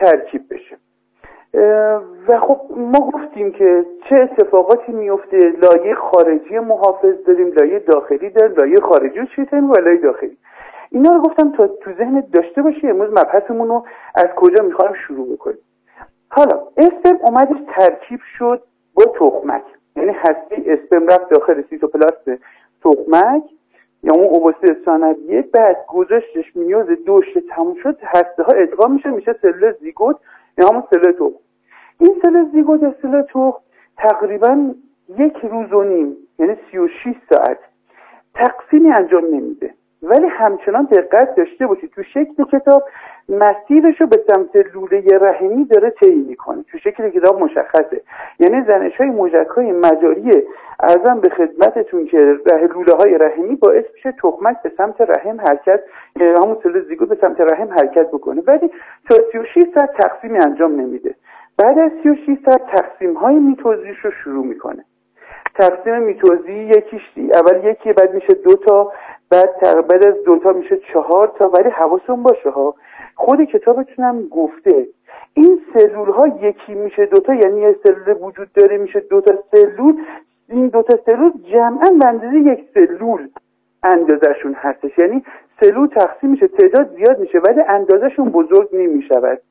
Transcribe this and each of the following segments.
ترکیب بشه. و خب ما گفتیم که چه اتفاقاتی میفته، لایه خارجی محافظ داریم، لایه داخلی داریم، لایه خارجی و چیتن و لایه داخلی. اینا رو گفتم تا تو ذهنت داشته باشی امروز مبحثمون رو از کجا میخوایم شروع بکنیم. حالا اسپرم اومدش ترکیب شد با تخمک، یعنی هسته اسپرم رفت داخل سیتوپلاست تخمک یا اون اوبوسیت ثانویه، بعد گذاشتش میوز دوش تموم شد، هسته ها ادغام میشه سلول زیگوت یا همون سلول تخم. این سلول زیگوت یا سلول تخم تقریبا 1 روز و نیم، یعنی 36 ساعت تقسیمی انجام نمیده، ولی همچنان دقت داشته باشید تو شکل کتاب مسیرشو به سمت لوله رحمی داره طی میکنه. تو شکل کتاب مشخصه، یعنی زنش‌های موشک‌های مجاری ارزم به خدمتتون که لوله‌های رحمی باعث میشه تخمک به سمت رحم حرکت، همون سلول زیگوت به سمت رحم حرکت بکنه، ولی تا 36 ساعت تقسیمی انجام نمیده. بعد از 36 ساعت تقسیم‌های میتوزیش رو شروع میکنه. تقسیم میتوزی یکیش اول یکی، بعد میشه 2 تا، بعد از 2 تا میشه 4 تا. ولی حواستون باشه ها، خود کتابتون هم گفته این سلول ها یکی میشه 2 تا، یعنی یه سلول وجود داره میشه 2 تا سلول. این 2 تا سلول جمعا به اندازه 1 سلول اندازهشون هستش، یعنی سلول تقسیم میشه، تعداد زیاد میشه ولی اندازهشون بزرگ نمیشود.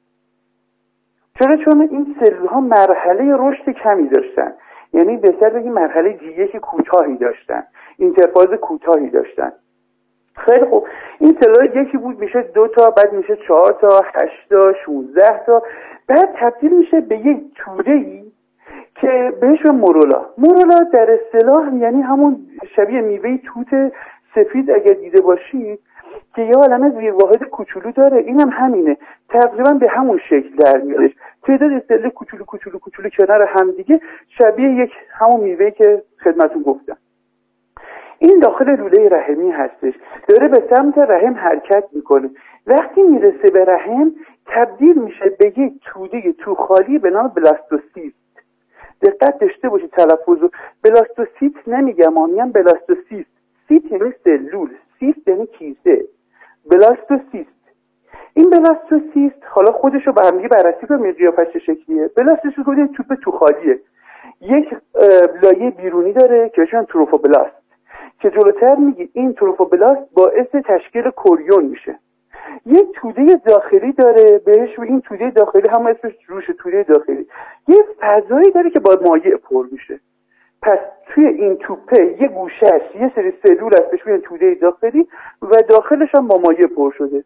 چون این سلول ها مرحله رشد کمی داشتن، یعنی بهتر بگیم مرحله G1 کوتاهی داشتن، اینترفاز کوتاهی داشتن. خیلی خوب، این سلول یکی بود میشه 2 تا، بعد میشه 4 تا، 8 تا، 16 تا، بعد تبدیل میشه به یک توده‌ای که بهش مورولا در اصطلاح یعنی همون شبیه میوه توت سفید اگر دیده باشید که یه عالمه زیرواحد کوچولو داره، اینم همینه، تقریبا به همون شکل در میادش، تعداد سلول کوچولو کنار هم دیگه شبیه یک همون میوه که خدمتون گفتم. این داخل لوله رحمی هستش، داره به سمت رحم حرکت میکنه. وقتی میرسه به رحم تبدیل میشه به یک توده تو خالی به نام بلاستوسیست. دقت داشته باشید تلفظو، بلاستوسیست نمیگم، میگم بلاستوسیست. سیست یعنی سلول، سیست یعنی کیسه، بلاستوسیست. این بلاستوسیست حالا خودشو به هم دیگه بررسی کنیم، قیافش شکلیه. بلاستوسیست خود یک توپ تو خالیه، یک لایه بیرونی داره که بهش میگن تروفوبلاست، که جلوتر میگه این تروفوبلاست باعث تشکیل کوریون میشه. یک توده داخلی داره، بهش این توده داخلی هم اسمش روش توده داخلی، یه فضایی داره که با مایع پر میشه. پس توی این توپه یه گوشهش یه سری سلول هست بهش میگن توده داخلی و داخلش هم با مایع پر شده.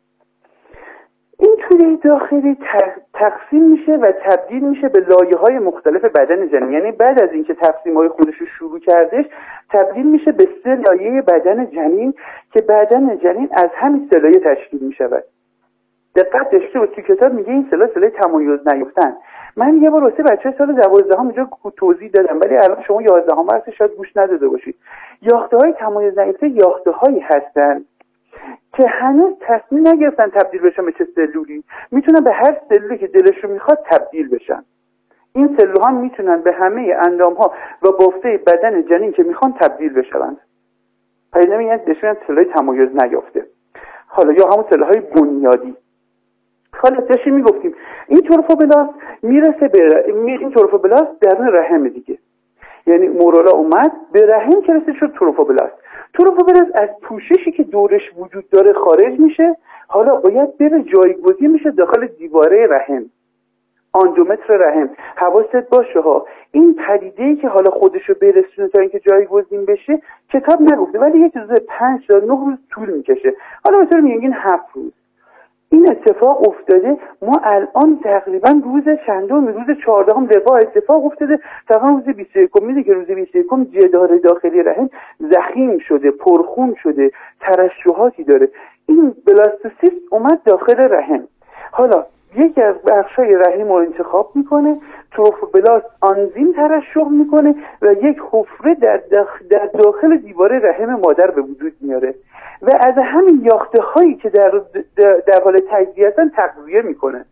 این توده داخلی تقسیم میشه و تبدیل میشه به لایه‌های مختلف بدن جنین، یعنی بعد از اینکه تقسیم‌های خودش رو شروع کردش تبدیل میشه به 3 لایه بدن جنین که بدن جنین از همین 3 لایه تشکیل میشود. دقت داشته باشید تو کتاب میگه این سلول تمایز نیافتن. من یه بار واسه بچه‌ها سال 12 اونجا توضیح دادم، ولی الان شما 11 درس شاید گوش نداده باشید. یافته‌های تمایز نیافته یافته‌هایی هستن که هنوز تصمیم نگرفتن تبدیل بشن به چه سلولی، میتونن به هر سلولی که دلشون میخواد تبدیل بشن. این سلول‌ها میتونن به همه اندام‌ها و بافته بدن جنین که میخوان تبدیل بشن. پیدا میگن دشمن سلول‌های تمایز نیافته، حالا یا همون سلول‌های بنیادی. حالا داشتیم میگفتیم این تروفوبلاست میرسه به این تروفوبلاست درون رحم دیگه، یعنی مورولا اومد به رحم که رسید شد تروفوبلاست. تروفوبلاست از پوششی که دورش وجود داره خارج میشه، حالا باید بره جایگزین میشه داخل دیواره رحم، اندومتر رحم. حواست باشه ها، این پدیده‌ای که حالا خودشو برسونه تا اینکه جایگزین بشه کتاب نگفته، ولی یک روز 5 تا 9 روز طول میکشه، حالا به طور میانگین 7 روز این اتفاق افتاده. ما الان تقریبا روز چندم، روز 14 لقاء اتفاق افتاده، تقریبا روز 21 میده که روز 21 جدار داخلی رحم ضخیم شده، پرخون شده، ترشحاتی داره. این بلاستوسیست اومد داخل رحم، حالا یکی از بخشای رحم رو انتخاب میکنه، تروفوبلاست آنزیم ترشح میکنه و یک حفره در داخل دیواره رحم مادر به وجود میاره و از همین یاخته هایی که در حال تجزیه هستن تغذیه میکنه.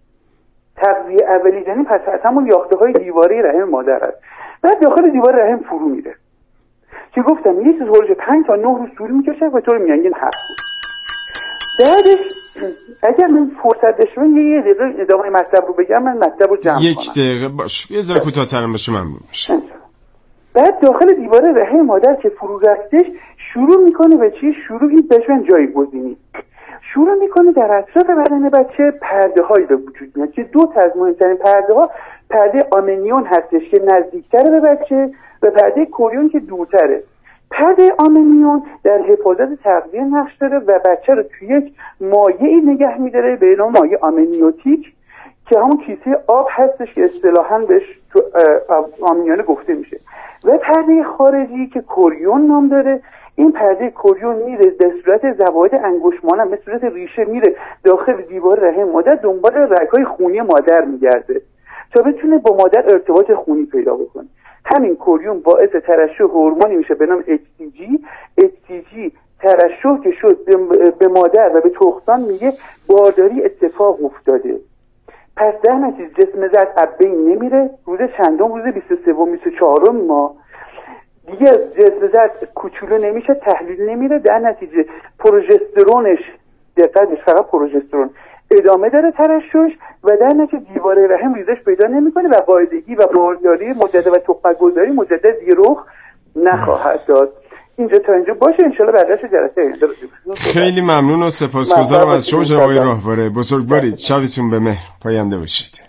تغذیه اولی جنین پس از همون یاخته های دیواره رحم مادر است، بعد داخل دیواره رحم فرو میره که گفتم یه چیز حدود 5 تا 9 روز طول میکشه و طور میانگین 7 روز. بعدش اگر من فرصت داشتم یه دقیقه ادامه مطلب رو بگم، من مطلب رو جمع کنم. یک دقیقه باش، یه ذره کوتاه‌تر باشه ممنون میشه. بعد داخل دیوار رحم مادر که فرو رفتش شروع میکنه به چی؟ شروعی بهشون جایگزینی. شروع میکنه در اطراف بدن بچه پرده هایی به وجود میاد که دو تا از مهمترین پرده ها پرده آمنیون هستش که نزدیکتره به بچه و پرده کوریون که دورتره. پرده آمنیون در حفاظت تغذیه نقش داره و بچه رو توی یک مایعی نگه میداره به نام مایع آمنیوتیک که همون کیسه آب هستش که اصطلاحاً بهش تو آمنیونه گفته میشه. و پرده خارجی که کوریون نام داره، این پرده کوریون میره در صورت زواید انگشتمانم به صورت ریشه میره داخل دیوار رحم مادر، دنبال رگ‌های خونی مادر میگرده تا بتونه با مادر ارتباط خونی پیدا بکنه. همین کوریون باعث ترشح هورمونی میشه به نام HCG. ترشح که شد به مادر و به تخمدان میگه بارداری اتفاق افتاده. پس در نتیجه جسم زد از بین نمیره، روز چندم، روز 23 و 24 ما دیگه جسم زد کوچولو نمیشه، تحلیل نمیره، در نتیجه پروژسترونش، دقیقش فقط پروژسترون ادامه داره ترشحش و در نتیجه دیواره رحم ریزش پیدا نمیکنه و قاعدگی و بارداری مجدد و تخمک گذاری مجدد دیگه رخ نخواهد داد. اینجا تا اینجا باشه، انشالله بقیه‌اش جلسه خیلی ممنون و سپاسگزارم از شما جناب آقای راهواره. بزرگوارید، شبتون به مهر پاینده باشید.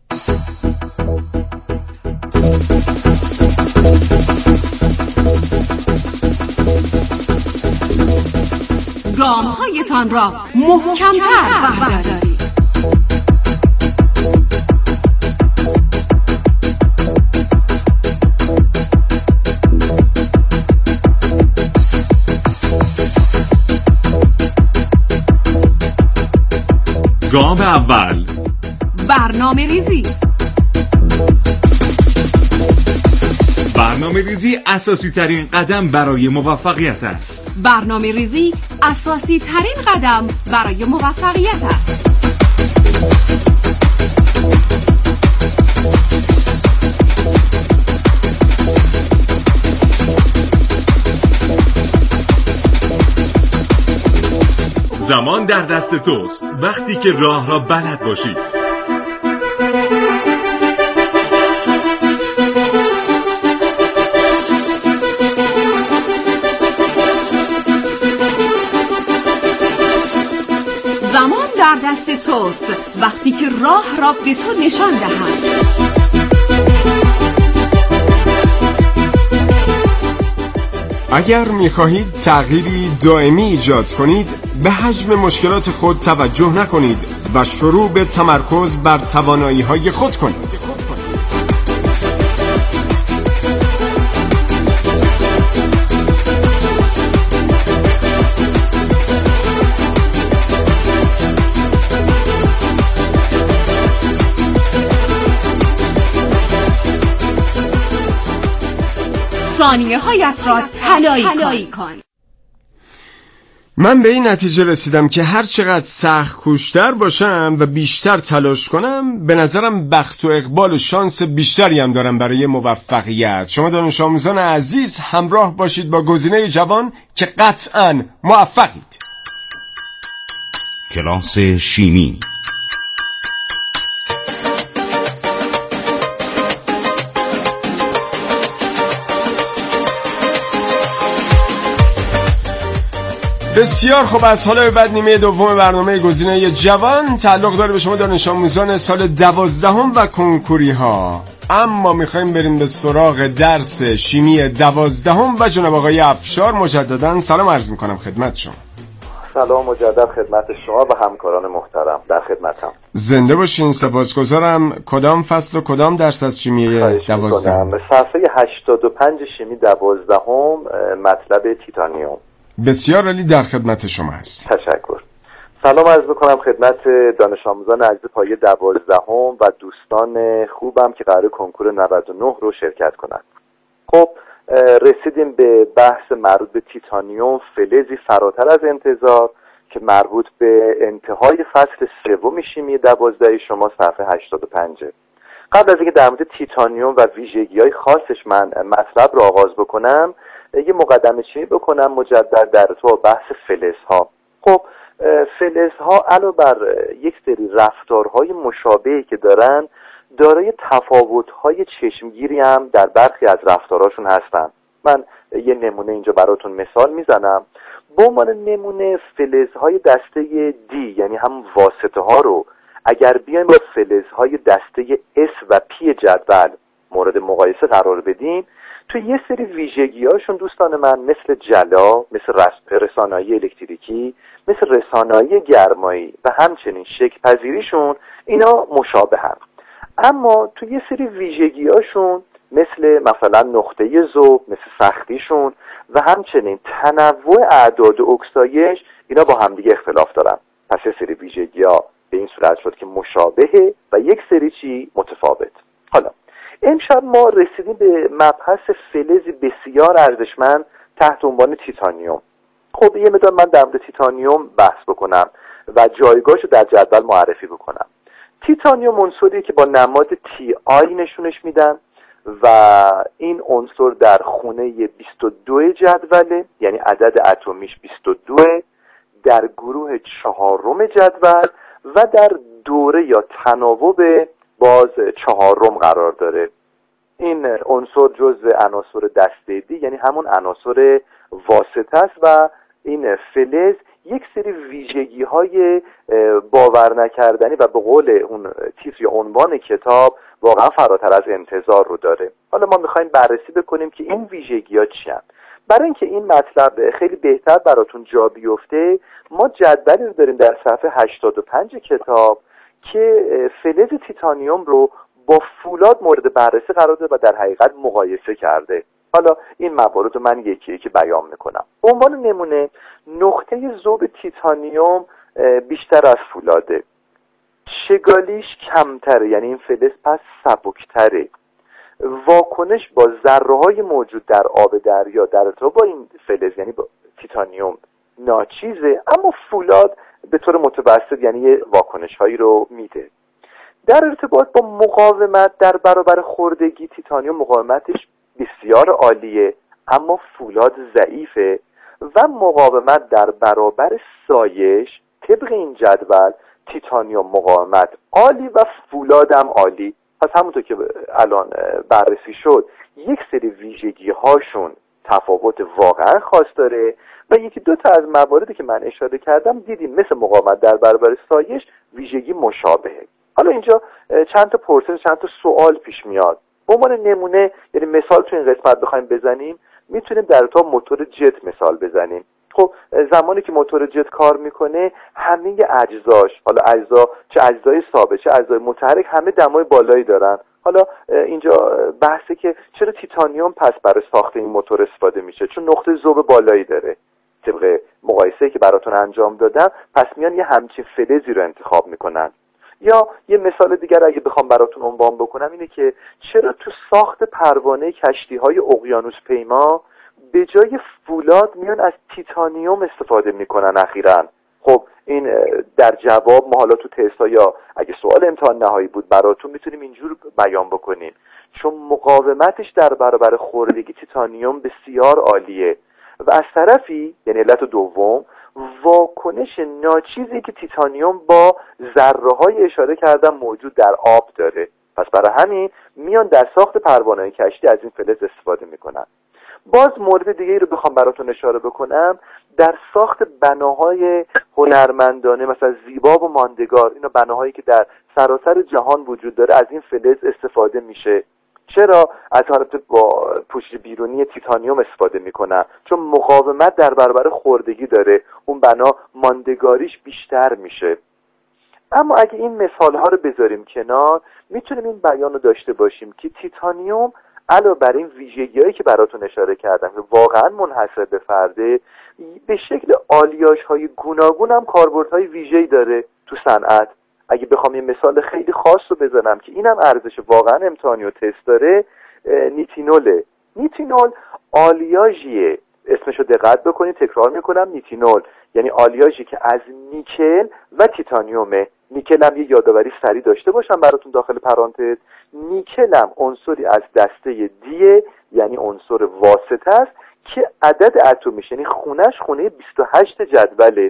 گام‌هایتان را محکم‌تر بردارید. گام اول، برنامه ریزی. برنامه ریزی اساسی ترین قدم برای موفقیت است. برنامه ریزی اساسی ترین قدم برای موفقیت است. زمان در دست توست وقتی که راه را بلد باشی. زمان در دست توست وقتی که راه را به تو نشان دهد. اگر می‌خواهید تغییری دائمی ایجاد کنید، به حجم مشکلات خود توجه نکنید و شروع به تمرکز بر توانایی‌های خود کنید. ثانیه‌هایت را طلایی کن. من به این نتیجه رسیدم که هر چقدر سخت کوشتر باشم و بیشتر تلاش کنم، به نظرم بخت و اقبال و شانس بیشتری هم دارم برای موفقیت. شما دانش آموزان عزیز همراه باشید با گزینه جوان که قطعاً موفقید. کلاس شیمی. بسیار خوب، از حالا به بعد نیمه دوم برنامه گزینه جوان تعلق داره به شما دانش آموزان سال 12 و کنکوری ها. اما میخوایم بریم به سراغ درس شیمی 12 و جناب آقای افشار. مجددا سلام عرض میکنم خدمت شما. سلام مجدد خدمت شما و همکاران محترم، در خدمتم. زنده باشین، سپاسگزارم. کدام فصل و کدام درس از شیمی 12؟ صفحه 85 شیمی 12 مطلب تیتانیوم. بسیار عالی، در خدمت شما هست. تشکر. سلام عرض میکنم خدمت دانش آموزان عزیز پایه 12 و دوستان خوبم که قرار کنکور 99 رو شرکت کنند. خب رسیدیم به بحث مربوط به تیتانیوم، فلزی فراتر از انتظار که مربوط به انتهای فصل سوم شیمی 12 شما صفحه 85. قبل از اینکه در مورد تیتانیوم و ویژگی‌های خاصش من مطلب رو آغاز بکنم، یه مقدمه چینی بکنم مجدد در تو بحث فلزها. خب فلزها علاوه بر یک سری رفتارهای مشابهی که دارن، دارای تفاوت‌های چشمگیری هم در برخی از رفتارهاشون هستن. من یه نمونه اینجا براتون مثال میزنم. به عنوان نمونه فلزهای دسته D یعنی هم واسطه ها رو اگر بیایم با فلزهای دسته S و P جدول مورد مقایسه قرار بدیم، تو یه سری ویژگی‌هاشون دوستان من مثل جلا، مثل رسانایی الکتریکی، مثل رسانایی گرمایی و همچنین شکل پذیریشون اینا مشابهن. اما تو یه سری ویژگی‌هاشون مثلا نقطه ذوب، مثل سختیشون و همچنین تنوع اعداد اکسایش اینا با همدیگه اختلاف دارن. پس یه سری ویژگی‌ها به این صورت شد که مشابهه و یک سری چی متفاوت. حالا امشب ما رسیدیم به مبحث فلزی بسیار ارزشمند تحت عنوان تیتانیوم. خب یه مقدار من در مورد تیتانیوم بحث بکنم و جایگاهش رو در جدول معرفی بکنم. تیتانیوم عنصری که با نماد TI نشونش میدن و این عنصر در خونه 22 جدوله، یعنی عدد اتمیش 22، در گروه 4 جدول و در دوره یا تناوب باز 4 قرار داره. این عنصر جزء عناصر دسته دی یعنی همون عناصر واسطه است و این فلز یک سری ویژگی‌های باور نکردنی و به قول اون تیتر یا عنوان کتاب واقعا فراتر از انتظار رو داره. حالا ما می‌خوایم بررسی بکنیم که این ویژگی‌ها چی هستند. برای اینکه این مطلب خیلی بهتر براتون جا بیفته، ما جدولی رو داریم در صفحه 85 کتاب که فلز تیتانیوم رو با فولاد مورد بررسی قرار داده و در حقیقت مقایسه کرده. حالا این موارد رو من یکی یکی بیان میکنم. به عنوان نمونه نقطه ذوب تیتانیوم بیشتر از فولاده، شگالیش کمتره یعنی این فلز پس سبکتره، واکنش با ذره‌های موجود در آب دریا در ارتباط با این فلز یعنی با تیتانیوم ناچیزه، اما فولاد به طور متوسط یعنی یه واکنش‌هایی رو میده. در ارتباط با مقاومت در برابر خوردگی تیتانیوم مقاومتش بسیار عالیه اما فولاد ضعیفه و مقاومت در برابر سایش طبق این جدول تیتانیوم مقاومت عالی و فولاد هم عالی. پس همونطور که الان بررسی شد یک سری ویژگی هاشون تفاوت واقعا خاص داره و یکی دو تا از مواردی که من اشاره کردم دیدیم مثل مقاومت در برابر سایش ویژگی مشابهه. حالا اینجا چند تا پرسش چند تا سوال پیش میاد. به عنوان نمونه یعنی مثال تو این قسمت بخوایم بزنیم میتونیم در تا موتور جت مثال بزنیم. خب زمانی که موتور جت کار میکنه همه اجزاش، حالا اجزا چه اجزای ثابت چه اجزای متحرک، همه دمای بالایی دارن. حالا اینجا بحثه که چرا تیتانیوم پس برای ساخت این موتور استفاده میشه؟ چون نقطه ذوب بالایی داره. طبق مقایسه‌ای که براتون انجام دادم پس میان یه همچین فلزی رو انتخاب میکنن. یا یه مثال دیگر اگه بخوام براتون عنوان بکنم اینه که چرا تو ساخت پروانه کشتی‌های اقیانوس پیما به جای فولاد میان از تیتانیوم استفاده میکنن اخیراً؟ خب این در جواب ما حالا تو تستا یا اگه سوال امتحان نهایی بود براتون میتونیم اینجور بیان بکنیم چون مقاومتش در برابر خوردگی تیتانیوم بسیار عالیه و از طرفی یعنی علت دوم واکنش ناچیزی که تیتانیوم با ذره‌های اشاره کردم موجود در آب داره. پس برای همین میان در ساخت پروانه‌های کشتی از این فلز استفاده میکنن. باز مورد دیگه رو بخوام براتون اشاره بکنم در ساخت بناهای هنرمندانه مثلا زیبا و ماندگار، اینا بناهایی که در سراسر جهان وجود داره از این فلز استفاده میشه. چرا از حالت با پوشش بیرونی تیتانیوم استفاده میکنن؟ چون مقاومت در برابر خوردگی داره، اون بنا ماندگاریش بیشتر میشه. اما اگه این مثال ها رو بذاریم کنار میتونیم این بیان رو داشته باشیم که تیتانیوم علاوه بر این ویژگی‌هایی که براتون اشاره کردم که واقعا منحصر به فرده، به شکل آلیاژهای گوناگون هم کاربردهای ویژه‌ای داره تو صنعت. اگه بخوام یه مثال خیلی خاص رو بزنم که اینم ارزش واقعا امتحانی و تست داره، نیتینوله. نیتینول آلیاژیه، اسمشو دقت بکنید، تکرار میکنم، نیتینول یعنی آلیاژی که از نیکل و تیتانیومه. نیکل هم یه یادآوری سریع داشته باشم براتون داخل پرانتز، نیکل هم عنصری از دسته دیه یعنی عنصر واسطه است که عدد اتمیش یعنی خونش خونه 28 جدوله.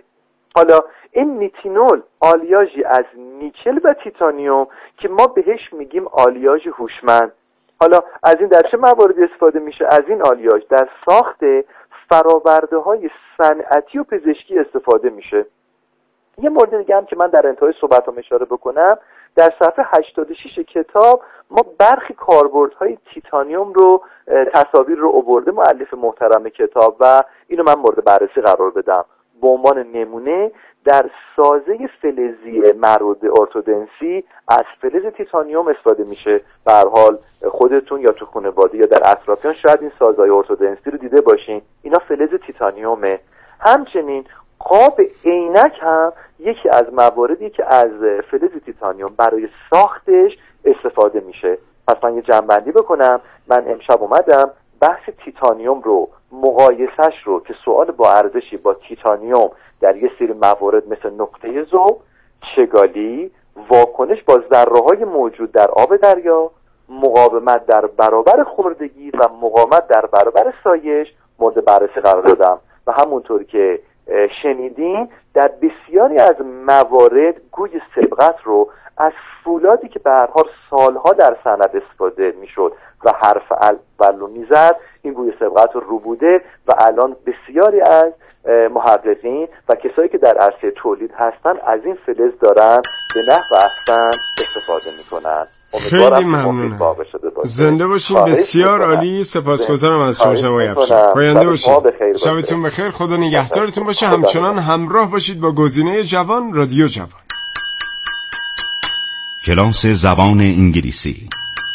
حالا این نیتینول آلیاژی از نیکل و تیتانیوم که ما بهش میگیم آلیاژ هوشمند. حالا از این در چه مواردی استفاده میشه؟ از این آلیاژ در ساخت فرآورده‌های صنعتی و پزشکی استفاده میشه. یه مورد دیگه هم که من در انتهای صحبتام اشاره بکنم، در صفحه 86 کتاب ما برخی کاربردهای تیتانیوم رو تصاویر رو آورده مؤلف محترم کتاب و اینو من مورد بررسی قرار بدم. به عنوان نمونه در سازه فلزی مربوط به ارتودنسی از فلز تیتانیوم استفاده میشه. به هر حال خودتون یا تو خانواده یا در اطرافیان شاید این سازهای ارتودنسی رو دیده باشین، اینا فلز تیتانیومه. همچنین قاب عینک هم یکی از مواردی که از فلز تیتانیوم برای ساختش استفاده میشه. پس من یه جمع‌بندی بکنم. من امشب اومدم بحث تیتانیوم رو، مقایسش رو که سوال با ارزشی با تیتانیوم در یه سری موارد مثل نقطه ذوب، چگالی، واکنش با ذره‌های موجود در آب دریا، مقاومت در برابر خوردگی و مقاومت در برابر سایش مورد بررسی قرار دادم. و همونطور که شنیدین در بسیاری از موارد گوی سبقت رو از فولادی که به هر حال سالها در صنعت استفاده میشد و حرف اول رو میزد، این گوی سبقت رو بوده و الان بسیاری از محققین و کسایی که در عرصه تولید هستن از این فلز دارن به نحو احسن استفاده میکنن. خیلی ممنونم. زنده باشین. بسیار عالی. سپاسگزارم از شما جناب افشار. پاینده باشین. شبتون بخیر. خدا نگهدارتون باشه. همچنان همراه باشید با گزینه جوان، رادیو جوان. کلاس زبان انگلیسی.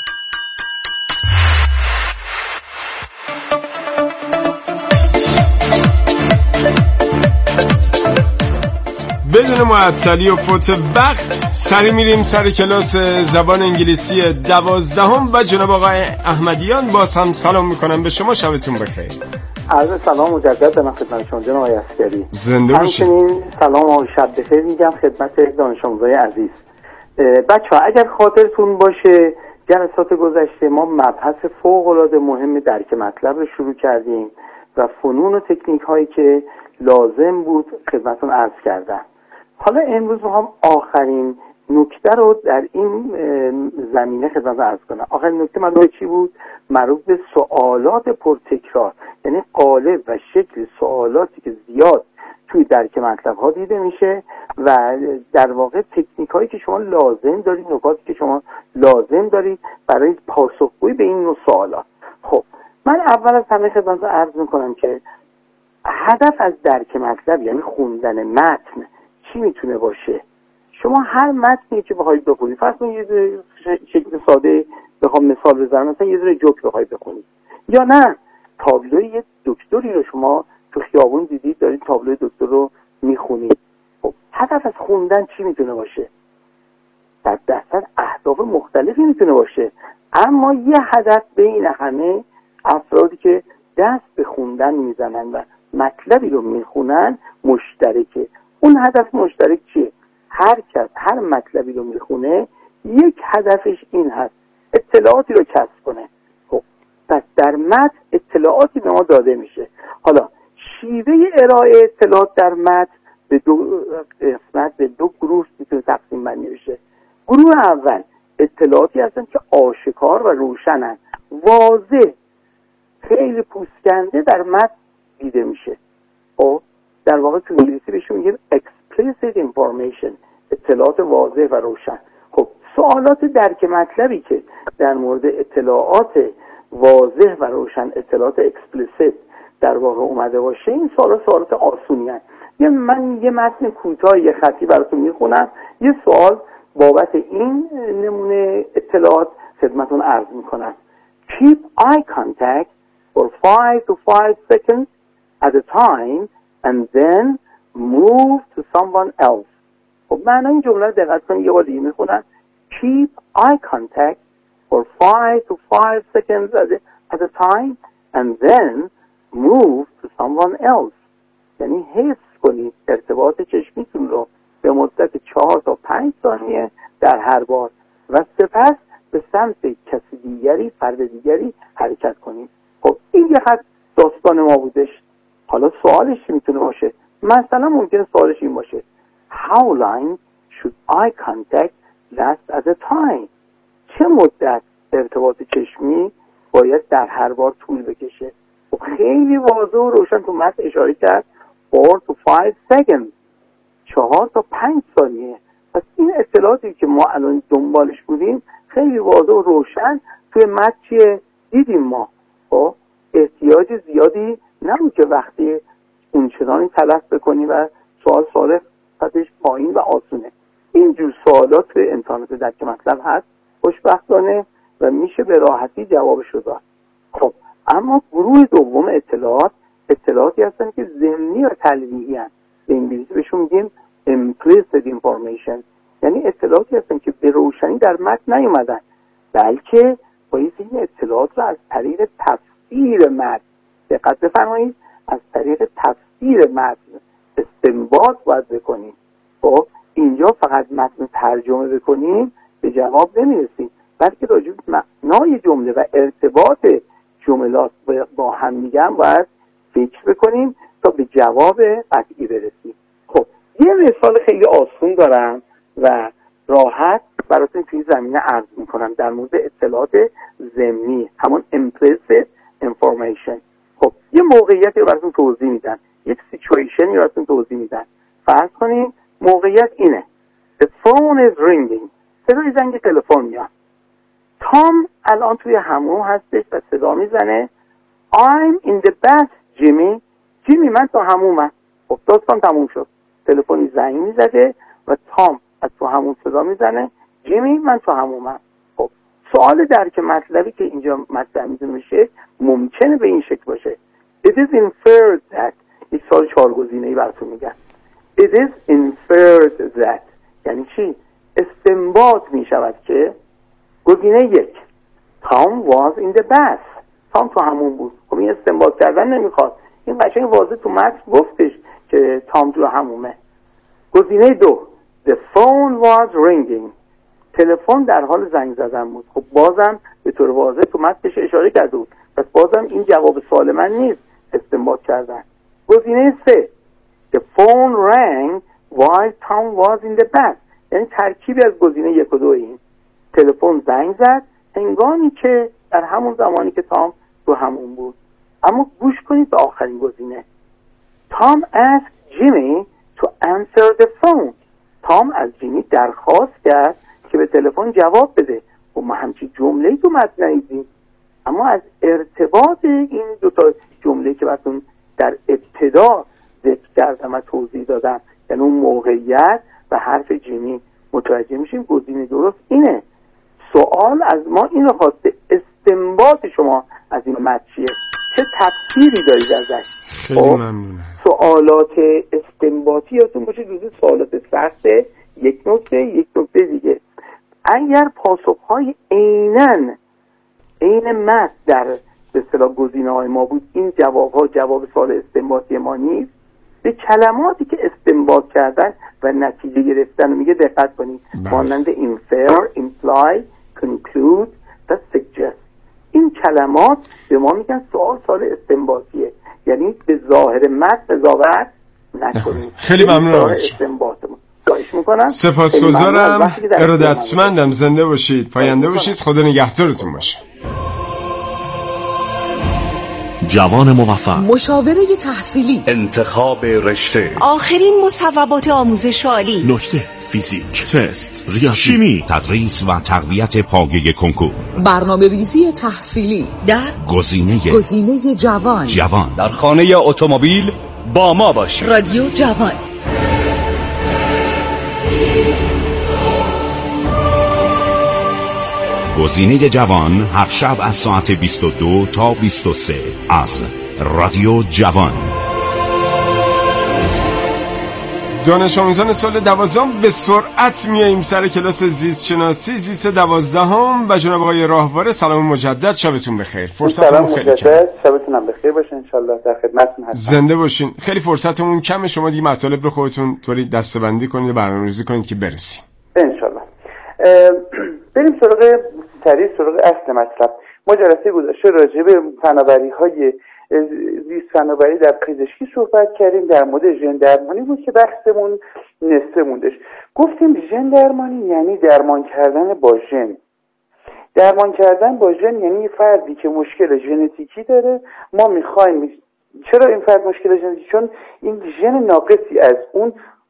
بدون معطلی و فوت وقت سری میریم سر کلاس زبان انگلیسی 12 و جناب آقای احمدیان باز هم سلام میکنم به شما. شبتون بخیر. عرض سلام مجدد دارم خدمت شما جناب آقای عسکری. زنده باشید. همچنین سلام و شب بخیر میگم خدمت دانش آموزای عزیز. بچه‌ها اگر خاطرتون باشه جلسات گذشته ما مبحث فوق‌العاده مهم درک مطلب رو شروع کردیم و فنون و تکنیک هایی که لازم بود خدمتتون عرض کردم. حالا امروز هم آخرین نکته رو در این زمینه خدمت عرض کنم. آخرین نکته مربوط چی بود؟ مربوط به سوالات پرتکرار، یعنی قالب و شکل سوالاتی که زیاد توی درک مطلب ها دیده میشه و در واقع تکنیک هایی که شما لازم دارید، نکاتی که شما لازم دارید برای پاسخگویی به این نوع سوالات. خب من اول از همه خدمتتون عرض میکنم که هدف از درک مطلب یعنی خوندن متن چی میتونه باشه؟ شما هر متنی که بخواید بخونید، فرض کنید یه شکل ساده بخوام مثال بزنم، مثلا یه دونه جوک بخواید بخونید، یا نه تابلوی یه دکتری رو شما تو خیابون دیدید دارید تابلوی دکتر رو میخونید. خب هدف از خوندن چی میتونه باشه؟ در دستن اهداف مختلفی میتونه باشه، اما یه هدف بین همه افرادی که دست به خوندن میزنن و مطلبی رو میخونن مشترکه. اون هدف مشترک چیه؟ هر کس هر مطلبی رو میخونه یک هدفش این هست اطلاعاتی رو کسب کنه. خب پس در متن اطلاعاتی به ما داده میشه. حالا شیوه ارائه اطلاعات در متن به دو قسمت، به دو گروه میتونه تقسیم بندی بشه. گروه اول اطلاعاتی هستن که آشکار و روشنن، واضح، خیلی پوسکنده در متن دیده میشه. خب در واقع تو انگلیسی بهشون میگیم explicit information، اطلاعات واضح و روشن. خب سوالات درک مطلبی که در مورد اطلاعات واضح و روشن، اطلاعات explicit در واقع اومده باشه، این سوالات آسونی هست. من یه متن کوتاه یه خطی براتون میخونم، یه سوال بابت این نمونه اطلاعات خدمتون عرض میکنم. Keep eye contact for 5 to 5 seconds at a time and then move to someone else. خب معنی این جمله رو دقت کنید، یه بار دیگه میخونم. Keep eye contact for 5 to 5 seconds at a time and then move to someone else. یعنی حفظ کنید ارتباط چشمیتون رو به مدت 4 تا 5 ثانیه در هر بار و سپس به سمت کسی دیگری، فرد دیگری حرکت کنید. خب این یه خط داستان ما بودش. حالا سوالش میتونه باشه مثلا ممکنه سوالش این باشه How long should eye contact last at a time؟ چه مدت ارتباط چشمی باید در هر بار طول بکشه؟ و خیلی واضح و روشن تو متن اشاره کرد 4 to 5 seconds، 4 تا 5 ثانیه. پس این اطلاعاتی که ما الان دنبالش بودیم خیلی واضح و روشن توی متن چیه دیدیم ما. خب احتیاج زیادی نبود که وقتی اون چنانی تلف بکنی و سوال سطحش پایین و آسونه. اینجور سوالات توی اینترنت درک مطلب هست خوشبختانه و میشه به راحتی جوابش رو داد. خب اما گروه دوم اطلاعاتی هستن که ضمنی و تلویحی هستن. به انگلیسی بهشون میگیم implicit information، یعنی اطلاعاتی هستن که به روشنی در متن نیومدن، بلکه باید این اطلاعات رو از طریق تفسیر متن، دقت بفرمایید، از طریق تفسیر متن استنباط باید بکنیم. خب اینجا فقط متن ترجمه بکنیم به جواب نمیرسیم، بلکه راجع به معنای جمله و ارتباط جملات با هم میگن باید فکر بکنیم تا به جواب قطعی برسیم. خب یه مثال خیلی آسون دارم و راحت براتون توی زمینه عرض میکنم در مورد اطلاعات ضمنی، همون implicit information. خب یه موقعیتی رو براتون توضیح میدن، یک سیچویشنی رو براتون توضیح میدن. فرض کنیم موقعیت اینه The phone is ringing، صدای زنگ تلفن میاد. تام الان توی حموم هستش و صدا میزنه I'm in the bath جیمی. جیمی من تو حمومم. خب داستان تموم شد. تلفنی زنگ میزده و تام از تو حموم صدا میزنه جیمی من تو حمومم. خب سوال درک مطلبی که اینجا مطرح میشه ممکنه به این شکل باشه It is inferred that، یک سوال 4 گزینه‌ای براتون میگن. It is inferred that یعنی چی؟ استنباط میشود که گزینه 1 Tom was in the bath، تام تو حموم بود. خب این استنباط کردن نمیخواد، این قشنگ واضح تو متن گفتش که تام تو حمومه. گزینه 2 The phone was ringing، تلفن در حال زنگ زدن بود. خب بازم به طور واضح تو متنش اشاره کرده بود، پس بازم این جواب سوال من نیست، استنباط کردن. گزینه 3 The phone rang while Tom was in the bath، یعنی ترکیبی از گزینه 1 و 2 این. تلفن زنگ زد هنگامی که در همون زمانی که تام تو همون بود. اما گوش کنید به آخرین گزینه Tom asked Jimmy to answer the phone، تام از جیمی درخواست کرد که به تلفن جواب بده. و ما همچین جمله‌ای تو متن ندیدیم، اما از ارتباط این دو تا جمله که براتون در ابتدا ذکر کردم و توضیح دادم، یعنی اون موقعیت و حرف جیمی، متوجه میشیم گزینه درست اینه. سوال از ما اینو خواسته استنباط شما از این متن چیه، چه تفسیری دارید ازش. خیلی ممنونم. سوالات استنباطی یادتون باشه جزو سوالات سخت. یک نکته دیگه، اگر پاسخهای عین متن در به اصطلاح گزینه‌های ما بود، این جوابها جواب سوال استنباطی ما نیست، به کلماتی که استنباط کردن و نتیجه گرفتن میگه دقت کنید. مانند infer، imply، conclude و suggest. این کلمات به ما میگن سوال استنباطیه، یعنی به ظاهر متن قضاوت نکنید. خیلی ممنونم از شما. سپاسگزارم، ارادتمندم. زنده باشید، پاینده باشید، خدا نگهدارتون باشه. جوان موفق، مشاوره تحصیلی، انتخاب رشته، آخرین مصوبات آموزش عالی، نکته، فیزیک، تست، ریاضی، شیمی، تدریس و تقویت پایه کنکور، برنامه ریزی تحصیلی در گزینه جوان. در خانه اتومبیل با ما باشید. رادیو جوان. گزینه جوان هر شب از ساعت 22 تا 23 از رادیو جوان. دانش آموزان سال 12 به سرعت میاییم سر کلاس زیست شناسی زیست 12 و جناب آقای راهواره سلام مجدد، شبتون بخیر. فرصتمون خیلی کمه. شبتون بخیر باشه ان شاء الله، در خدمتتون هستم. زنده باشین. خیلی فرصتمون کمه، شما دیگه مطالب رو خودتون طوری دسته‌بندی کنید و برنامه‌ریزی کنید که برسیم ان شاء الله. بریم سراغ اصل مطلب. ما جلسه گذشته راجع به فناوری‌های زیست فناوری در پزشکی صحبت کردیم، در مورد ژن درمانی بود که بحثمون نصفه موندش. گفتیم ژن درمانی یعنی درمان کردن با ژن. درمان کردن با ژن یعنی فردی که مشکل ژنتیکی داره، ما میخوایم. چرا این فرد مشکل ژنتیکی؟ چون این ژن ناقصی از اون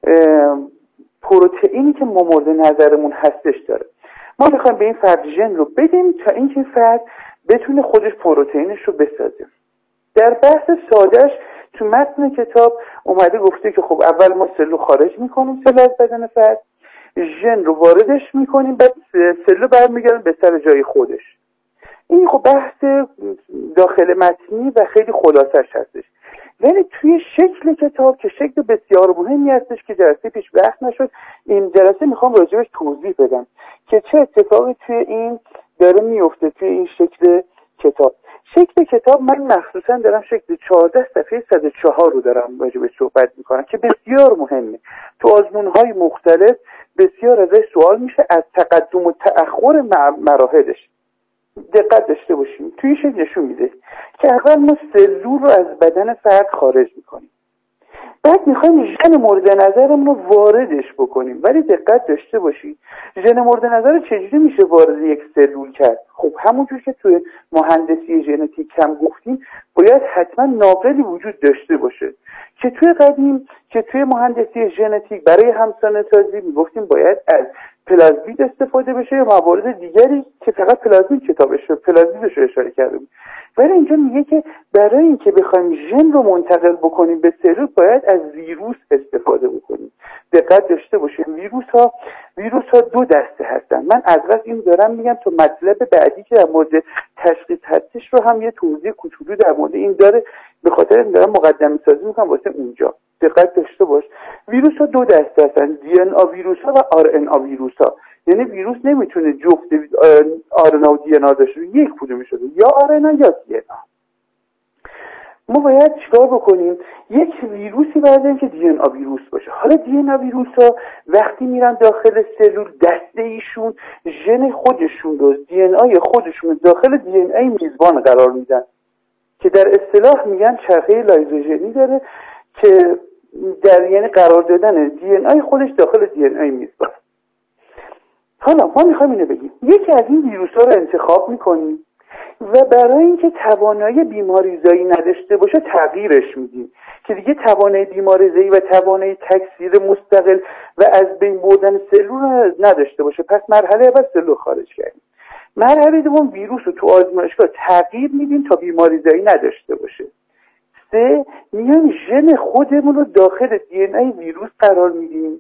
پروتئینی که ما مورد نظرمون هستش داره. ما میخوایم به این فرد ژن رو بدیم تا اینکه این فرد بتونه خودش پروتئینش رو بسازه. در بحث سادهش تو متن کتاب اومده گفته که خب اول ما سلول خارج میکنیم، سلول از بدن فرد، ژن رو واردش میکنیم، بعد سلول برمیگردن به سر جای خودش. این خب بحث داخل متنی و خیلی خلاصش هستش. ولی توی شکل کتاب که شکل بسیار مهمی هستش که جلسه پیش وقت نشد، این جلسه میخوام راجبش توضیح بدم که چه اتفاقی توی این داره میفته توی این شکل کتاب. شکل کتاب من مخصوصا دارم شکل 14 صفحه 104 رو دارم راجبش صحبت میکنم که بسیار مهمه. تو آزمون‌های مختلف بسیار ازش سوال میشه از تقدم و تأخر مراحلش. دقت داشته باشیم. توی شکل نشون میده که اول ما سلول رو از بدن فرد خارج میکنیم، بعد میخوایم ژن مورد نظرمون رو واردش بکنیم. ولی دقت داشته باشید ژن مورد نظر چجوری میشه وارد یک سلول کرد؟ خب همونجور که توی مهندسی ژنتیک هم گفتیم باید حتما ناقلی وجود داشته باشه که توی مهندسی ژنتیک برای همسان سازی میگفتیم باید از پلازمید استفاده بشه یا موارد دیگری که فقط پلازمیدش رو اشاره کردیم. ولی اینجا میگه که برای اینکه بخوایم ژن رو منتقل بکنیم به سلول باید از ویروس استفاده بکنیم. دقت داشته باشیم ویروس ها دو دسته هستن. من از قصد این دارم میگم تا مطلب بعدی که در مورد تشخیص هستش رو هم یه توضیح کوچولو در مورد این داره، به خاطر این دارم مقدمه سازی میکنم واسه اونجا. دقت داشته باش ویروس ها دو دسته هستن، دی ان آ ویروس ها و آر ان آ ویروس ها. یعنی ویروس نمیتونه جفت آر ان آ و دی ان آ داشته، یک کدومی شده، یا آر ان آ یا دی ان آ. ما باید چیکار بکنیم؟ یک ویروسی برداریم که دی ان آ ویروس باشه. حالا دی ان آ ویروس ها وقتی میرن داخل سلول دسته ایشون ژن خودشون رو، دی ان آی خودشون داخل دی ان ای میزبان قرار میدن که در اصطلاح میگن چرخه لایزوژنی داره که در یعنی قرار دادن دی ان ای خودش داخل دی ان ای میزبان. حالا ما میخوایم اینو بگیم یکی از این ویروس ها رو انتخاب میکنیم و برای اینکه توانایی بیماریزایی نداشته باشه تغییرش میدیم که دیگه توانایی بیماریزایی و توانایی تکثیر مستقل و از بین بردن سلول نداشته باشه. پس مرحله اول سلول خارج کردیم. مرحله دوم ویروس رو تو آزمایشگاه تغییر میدیم تا بیماریزایی نداشته باشه. 3 میایم ژن خودمون رو داخل دی ان ای ویروس قرار میدیم،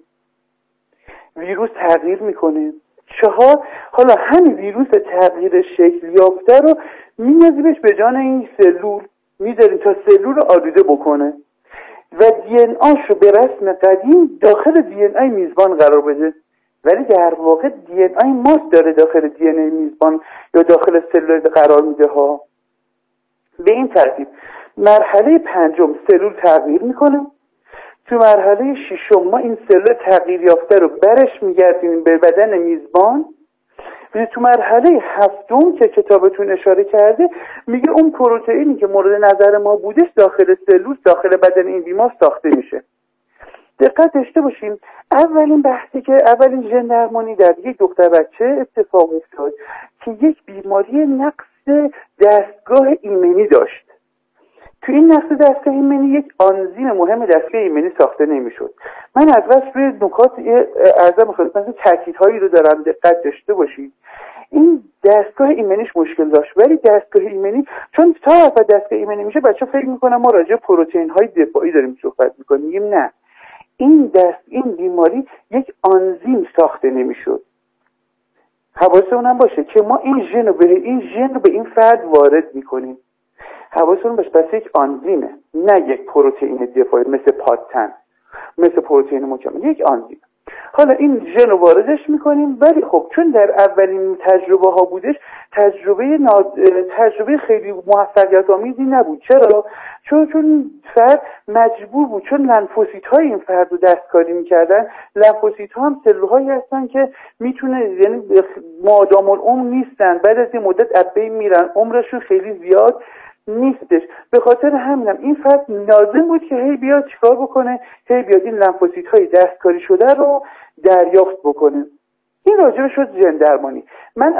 ویروس تغییر میکنه. 4 حالا همین ویروس تغییر شکل یافته رو می‌ندیمش به جان این سلول، میذاریم تا سلول رو آلوده بکنه و دی ان آشو به رسم قدیم داخل دی ان ای میزبان قرار بده. ولی در واقع دی ان ای ماست داره داخل دی ان ای میزبان یا داخل سلول قرار میده ها. به این ترتیب مرحله 5 سلول تغییر میکنه. تو مرحله 6 ما این سلول تغییر یافته رو برش میگردیم به بدن میزبان. و تو مرحله 7 که کتابتون اشاره کرده میگه اون پروتئینی که مورد نظر ما بودش داخل سلول داخل بدن این بیمار ساخته میشه. دقت داشته باشیم اولین بحثی که اولین ژن درمانی در یک دختر بچه اتفاق افتاد که یک بیماری نقص دستگاه ایمنی داشت. تو این نقص دستگاه ایمنی یک آنزیم مهم دستگاه ایمنی ساخته نمیشد. من از واسه روی نکات ارزم خدمتتون تاکیدهایی رو دارم دقت داشته باشید. این دستگاه ایمنیش مشکل داشت ولی دستگاه ایمنی چون تا وقت دستگاه ایمنی میشه بچه‌ها فکر میکنن ما راجع پروتئین های دفاعی داریم صحبت میکنیم. میگیم نه، این بیماری یک آنزیم ساخته نمیشد. حواسمون هم باشه که ما این ژن رو به این فرد وارد میکنیم. حواسمون باشه پس یک آنزیمه نه یک پروتئین دفاعی مثل پادتن، مثل پروتئین مکمل، یک آنزیم. حالا این ژن رو واردش میکنیم ولی خب چون در اولین تجربه ها بودش تجربه خیلی موفقیت آمیزی نبود. چرا؟ چون فرد مجبور بود، چون لنفوسیت های این فرد رو دستکاری میکردن. لنفوسیت ها هم سلول هایی هستن که میتونه یعنی مادام العمر نیستن، بعد از این مدت از بین میرن، عمرشون خیلی زیاد نیستش. به خاطر همینم این فرد لازم بود که هی بیاد چیکار بکنه، هی بیاد این لنفوسیت‌های دستکاری شده رو دریافت بکنه. این راجع شد ژن درمانی. من